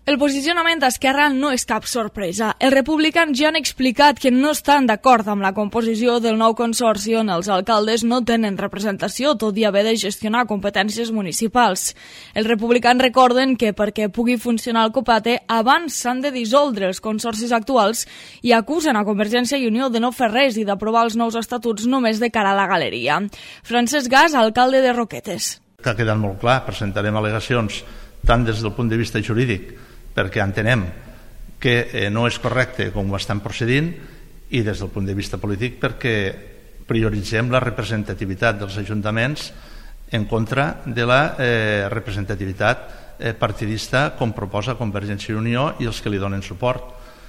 El posicionament d'Esquerra no és cap sorpresa. Els republicans ja han explicat que no estan d'acord amb la composició del nou consorci on els alcaldes no tenen representació, tot i haver de gestionar competències municipals. Els republicans recorden que perquè pugui funcionar el Copate abans s'han de dissoldre els consorcis actuals i acusen a Convergència i Unió de no fer res i d'aprovar els nous estatuts només de cara a la galeria. Francesc Gas, alcalde de Roquetes. Ha quedat molt clar, presentarem al·legacions tant des del punt de vista jurídic perquè entenem que no és correcte com ho estan procedint i des del punt de vista polític perquè prioritzem la representativitat dels ajuntaments en contra de la representativitat partidista com proposa Convergència i Unió i els que li donen suport.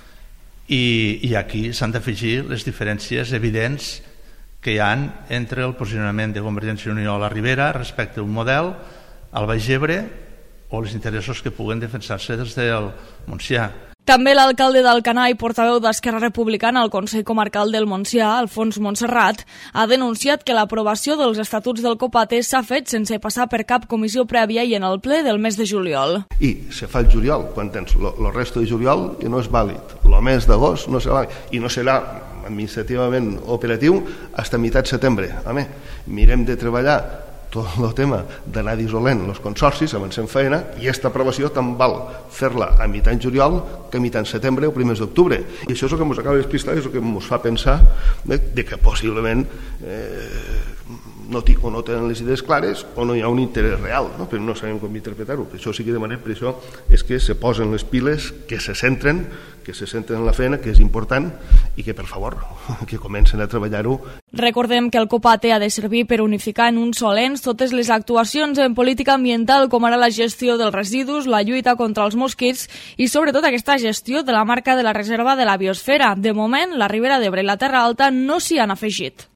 I aquí s'han d'afegir les diferències evidents que hi ha entre el posicionament de Convergència i Unió a la Ribera respecte a un model al Baix Ebre o els interessos que puguen defensar-se des del Montsià. També l'alcalde d'Alcanar i portaveu d'Esquerra Republicana al Consell Comarcal del Montsià, Alfons Montserrat, ha denunciat que l'aprovació dels estatuts del Copate s'ha fet sense passar per cap comissió prèvia i en el ple del mes de juliol. I se fa el juliol, quan tens el resto de juliol, que no és vàlid. El mes d'agost no serà vàlid i no serà administrativament operatiu fins a meitat setembre. Mirem de treballar tot el tema d'anar dissolent els consorcis, avancem feina, i aquesta aprovació tant val fer-la a mitjan juliol que a mitjan setembre o primers d'octubre. I això és el que ens acaba d'explicar, és el que ens fa pensar de que possiblement no tenen les idees clares o no hi ha un interès real, però no sabem com interpretar-ho. Per això sí que demanem, per això és que se posen les piles, que se centren en la feina, que és important, i que, per favor, que comencen a treballar-ho. Recordem que el Copate ha de servir per unificar en un sol ens totes les actuacions en política ambiental, com ara la gestió dels residus, la lluita contra els mosquits i, sobretot, aquesta gestió de la marca de la reserva de la biosfera. De moment, la Ribera d'Ebre i la Terra Alta no s'hi han afegit.